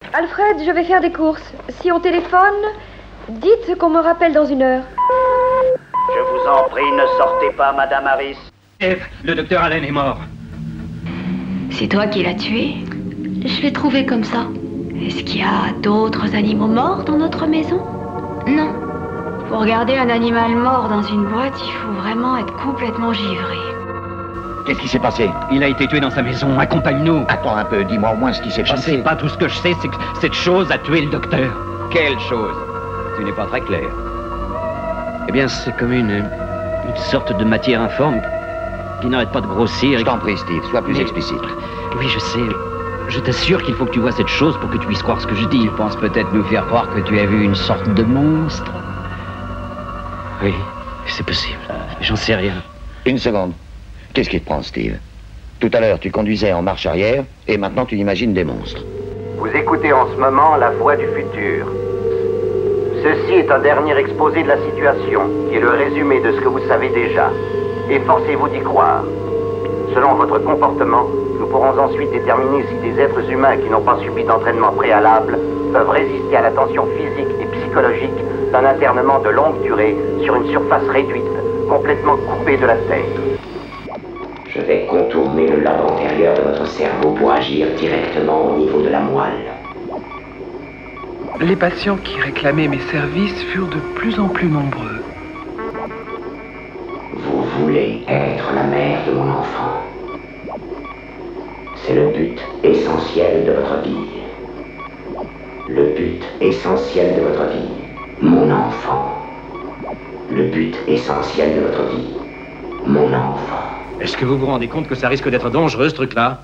Alfred, je vais faire des courses. Si on téléphone, dites qu'on me rappelle dans 1 heure. Je vous en prie, ne sortez pas, Madame Harris. Le docteur Allen est mort. C'est toi qui l'as tué? Je l'ai trouvé comme ça. Est-ce qu'il y a d'autres animaux morts dans notre maison? Non. Pour regarder un animal mort dans une boîte, il faut vraiment être complètement givré. Qu'est-ce qui s'est passé? Il a été tué dans sa maison. Accompagne-nous. Attends un peu, dis-moi au moins ce qui s'est Je ne passé. sais pas, tout ce que je sais, c'est que cette chose a tué le docteur. Quelle chose? Tu n'es pas très clair. Eh bien, c'est comme une sorte de matière informe qui n'arrête pas de grossir. Je t'en prie, Steve, sois plus explicite. Oui, je sais. Je t'assure qu'il faut que tu vois cette chose pour que tu puisses croire ce que je dis. Tu penses peut-être nous faire croire que tu as vu une sorte de monstre? Oui, c'est possible. J'en sais rien. 1 seconde. Qu'est-ce qui te prend, Steve? Tout à l'heure, tu conduisais en marche arrière, et maintenant tu imagines des monstres. Vous écoutez en ce moment La Voix du Futur. Ceci est un dernier exposé de la situation, qui est le résumé de ce que vous savez déjà. Efforcez-vous d'y croire. Selon votre comportement, nous pourrons ensuite déterminer si des êtres humains qui n'ont pas subi d'entraînement préalable peuvent résister à la tension physique et psychologique d'un internement de longue durée sur une surface réduite, complètement coupée de la Terre. Je vais contourner le lobe antérieur de votre cerveau pour agir directement au niveau de la moelle. Les patients qui réclamaient mes services furent de plus en plus nombreux. Vous voulez être la mère de mon enfant. C'est le but essentiel de votre vie. Le but essentiel de votre vie. Mon enfant. Le but essentiel de votre vie. Mon enfant. Est-ce que vous vous rendez compte que ça risque d'être dangereux, ce truc-là?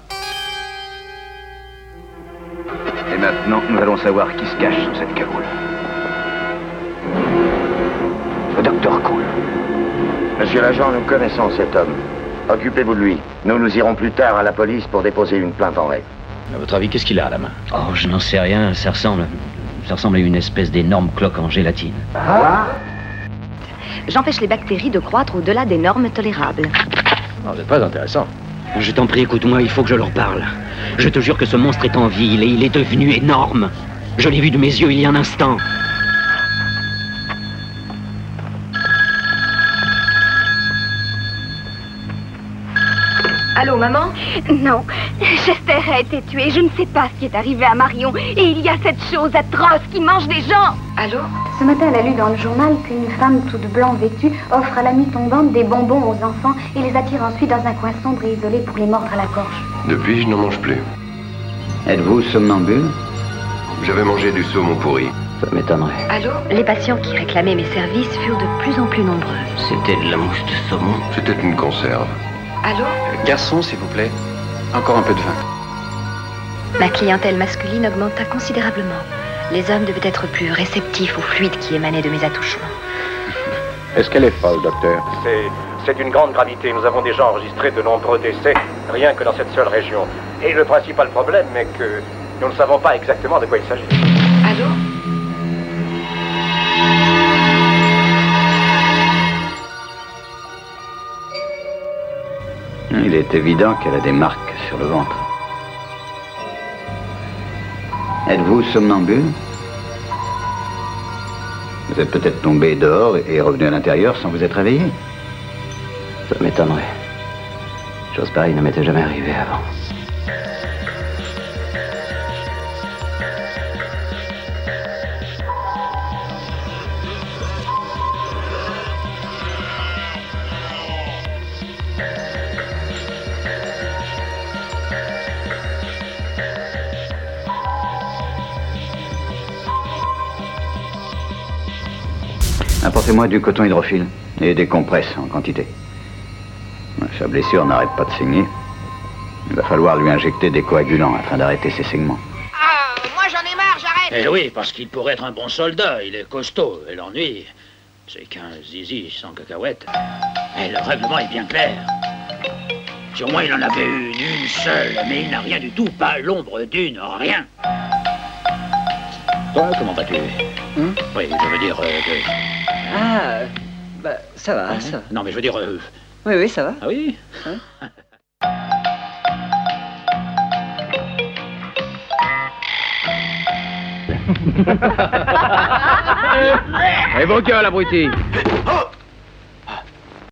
Et maintenant, nous allons savoir qui se cache sous cette cagoule. Le docteur Cole. Monsieur l'agent, nous connaissons cet homme. Occupez-vous de lui. Nous irons plus tard à la police pour déposer une plainte en règle. À votre avis, qu'est-ce qu'il a à la main? Oh, je n'en sais rien. Ça ressemble à une espèce d'énorme cloque en gélatine. J'empêche les bactéries de croître au-delà des normes tolérables. Oh, c'est très intéressant. Je t'en prie, écoute-moi, il faut que je leur parle. Je te jure que ce monstre est en vie, il est devenu énorme. Je l'ai vu de mes yeux il y a un instant. Allô, maman? Non, Chester a été tué. Je ne sais pas ce qui est arrivé à Marion. Et il y a cette chose atroce qui mange des gens. Allô? Ce matin, elle a lu dans le journal qu'une femme toute blanc vêtue offre à la nuit tombante des bonbons aux enfants et les attire ensuite dans un coin sombre et isolé pour les mordre à la gorge. Depuis, je n'en mange plus. Êtes-vous somnambule? J'avais mangé du saumon pourri. Ça m'étonnerait. Allô? Les patients qui réclamaient mes services furent de plus en plus nombreux. C'était de la mousse de saumon. C'était une conserve. Allô? Garçon, s'il vous plaît. Encore un peu de vin. Ma clientèle masculine augmenta considérablement. Les hommes devaient être plus réceptifs aux fluides qui émanaient de mes attouchements. Est-ce qu'elle est folle, docteur? C'est d'une grande gravité. Nous avons déjà enregistré de nombreux décès, rien que dans cette seule région. Et le principal problème est que nous ne savons pas exactement de quoi il s'agit. Allô? Il est évident qu'elle a des marques sur le ventre. Êtes-vous somnambule? Vous êtes peut-être tombé dehors et revenu à l'intérieur sans vous être réveillé. Ça m'étonnerait. Chose pareille ne m'était jamais arrivée avant. Apportez-moi du coton hydrophile et des compresses en quantité. Sa blessure n'arrête pas de saigner. Il va falloir lui injecter des coagulants afin d'arrêter ses saignements. Moi j'en ai marre, j'arrête. Eh oui, parce qu'il pourrait être un bon soldat. Il est costaud. Et l'ennui, c'est qu'un zizi sans cacahuète. Et le règlement est bien clair. Sur moi, il en avait une seule, mais il n'a rien du tout, pas l'ombre d'une, rien. Toi, comment vas-tu? Oui, je veux dire... ça va, ça va. Non, mais je veux dire... Oui, ça va. Ah oui? Et vos gueules, abrutis.